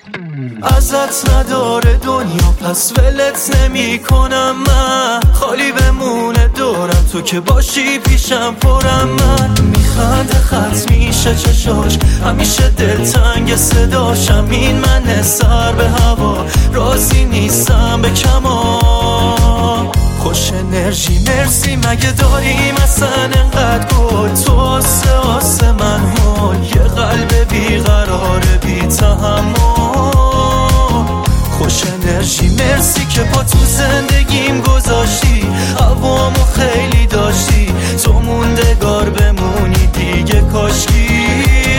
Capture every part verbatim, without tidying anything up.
ازت نداره دنیا پس ولت نمی کنم من، خالی بمونه دورم تو که باشی پیشم پرم. من میخنده خط میشه چشاش، همیشه دلتنگ صداشم. این من سر به هوا راضی نیستم به کما. خوش انرژی مرسی مگه داریم اصلا انقدر گل؟ تو آسه آسه من هول، یه قلب بیقرار بی تحمل. خوش انرژی مرسی که با تو زندگیم گذاشتی، هوامو خیلی داشتی، تو موندگار بمونی دیگه کاشکی.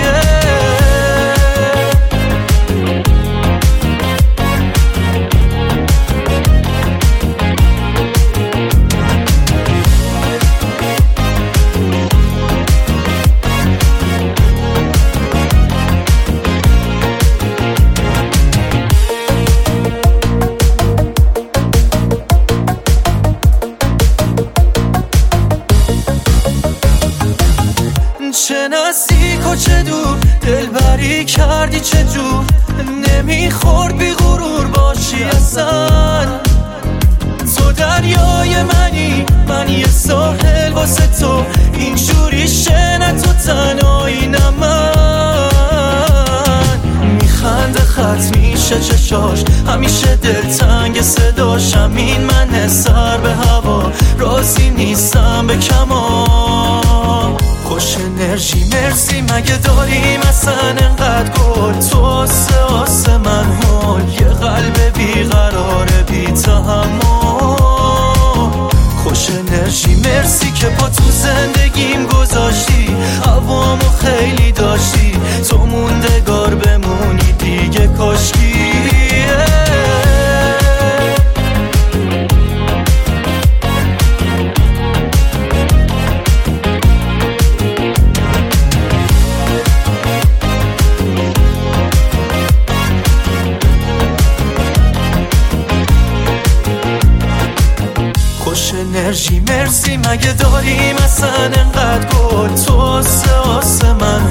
چه نزدیک و چه دور دلبری کردی، چه جور نمیخورد بی غرور باشی اصلا. تو دریای منی من یه ساحل واسه تو، اینجوری شنه تو تنهایی نه من. میخنده خط میشه چشاش، همیشه دلتنگ صداشم. این من سر به هوا راضی نیستم به کما. خوش انرژی مرسی مگه داریم اصلا انقدر گل؟ تو آسه آسه من هول، یه قلب بیقرار بی تحمل. خوش انرژی مرسی که با تو زندگیم گذاشتی، هوامو خیلی داشتی، تو موندگار بمونی دیگه کاشکی. خوش انرژی مرسی مگه داریم اصلا انقدر گل؟ تو آسه آسه من